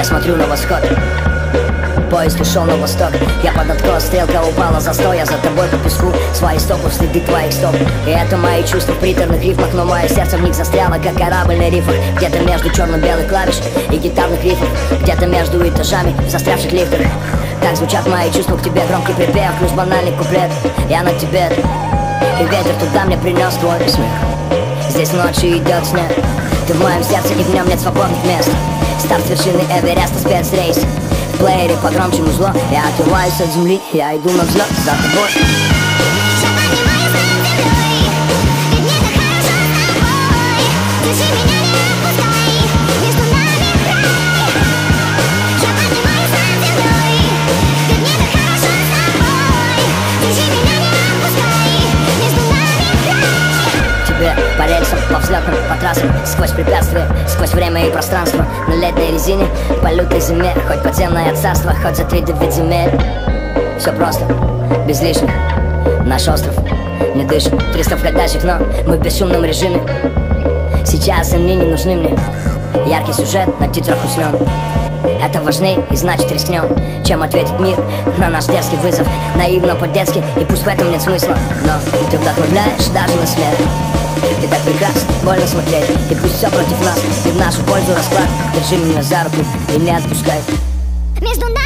смотрю на восход. Поезд ушел на восток. Я под откос, стрелка упала за сто. Я за тобой по песку, свои стопы, следы твоих стоп. И это мои чувства в приторных рифмах, но мое сердце в них застряло, как корабль на рифах. Где-то между черно-белых клавиш и гитарных рифов, где-то между этажами в застрявших лифтах. Так звучат мои чувства к тебе, громкий припев, плюс банальный куплет. Я на тебе, и ветер туда мне принес твой смех. Здесь ночью идет снег, ты в моем сердце, и в нем нет свободных мест. Старт с вершины Эвереста, спецрейс. В плеере погромче музло. Я отрываюсь от земли, я иду на взлет за тобой. По рельсам, по взлетам, по трассам, сквозь препятствия, сквозь время и пространство. На летней резине, по лютой зиме, хоть подземное царство, хоть за 3-9 земель. Все просто, без лишних. Наш остров не дышит, 300 входящих, но мы в бесшумном режиме. Сейчас они не нужны мне. Яркий сюжет на титрах уснем. Это важней и значит рискнем, чем ответит мир на наш дерзкий вызов. Наивно по-детски, и пусть в этом нет смысла, но ты вдохновляешь даже на смерть. Ты так прекрасно, больно смотреть. И пусть все против нас, и в нашу пользу расклад. Держи меня за руку и не отпускай. Между